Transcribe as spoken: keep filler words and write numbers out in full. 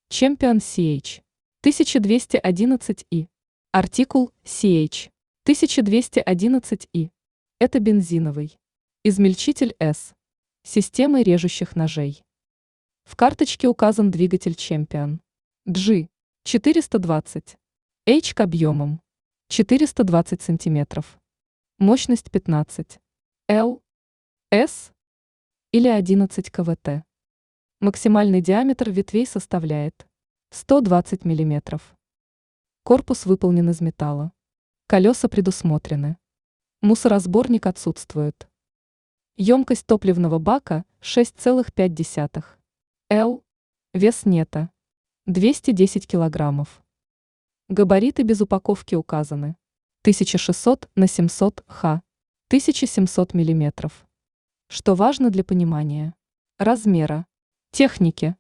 Champion си эйч тысяча двести одиннадцать и. Артикул си эйч тысяча двести одиннадцать и. Это бензиновый измельчитель С системой режущих ножей. В карточке указан двигатель Champion джи четыреста двадцать H к объемом четыреста двадцать сантиметров, мощность пятнадцать Л С или одиннадцать киловатт. Максимальный диаметр ветвей составляет сто двадцать миллиметров. Корпус выполнен из металла. Колеса предусмотрены. Мусоросборник отсутствует. Емкость топливного бака шесть целых пять десятых Л. Вес нета двести десять килограммов. Габариты без упаковки указаны. тысяча шестьсот на семьсот ха, тысяча семьсот миллиметров. Что важно для понимания размера техники.